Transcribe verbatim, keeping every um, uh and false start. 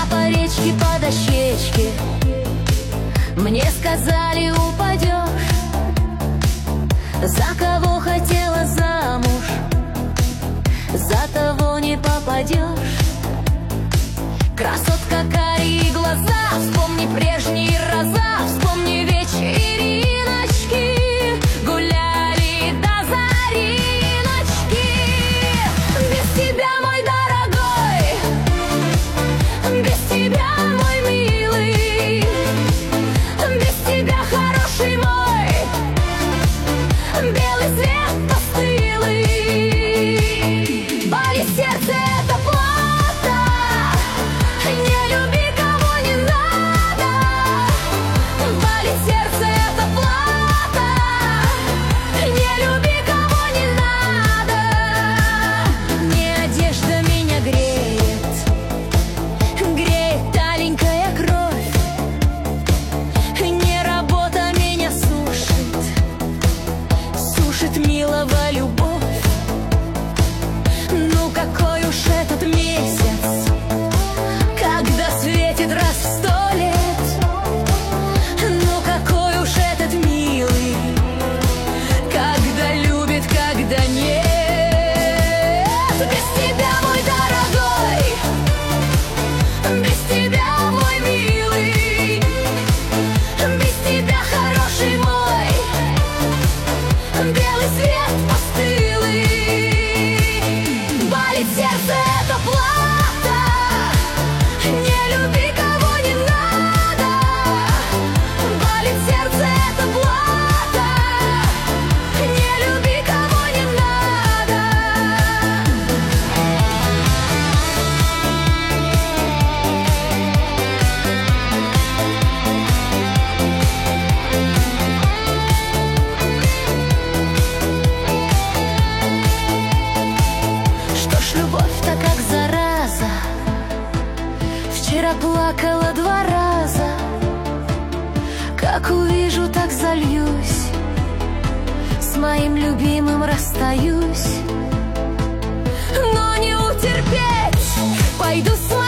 по речке, по дощечке. Мне сказали, упадешь. За кого хотела замуж, за того не попадешь. Красотка, карие глаза, вспомни прежние раза, вспомни вечериночки, гуляли до зариночки. Без тебя, мой дорогой, без тебя, мой милый, без тебя, хороший мой, белый свет постылый. Болит сердце, это плата, не люби, кого не надо. Болит сердце, это плата, не люби, кого не надо. Не одежда меня греет, греет таленькая кровь. Не работа меня сушит, сушит милого любовь. Ну какой уж этот месяц, когда светит раз в сто лет. Ну какой уж этот милый, когда любит, когда нет. Без тебя, мой дорогой, без тебя, мой милый, без тебя, хороший мой, белый свет постылый. Болит сердце, это плата, не люби, кого не надо. Болит сердце, это плата, не люби, кого не надо. Что ж, любовь-то как зараза, вчера плакала два раза. Как увижу, так зальюсь, с моим любимым расстаюсь. Но не утерпеть, пойду с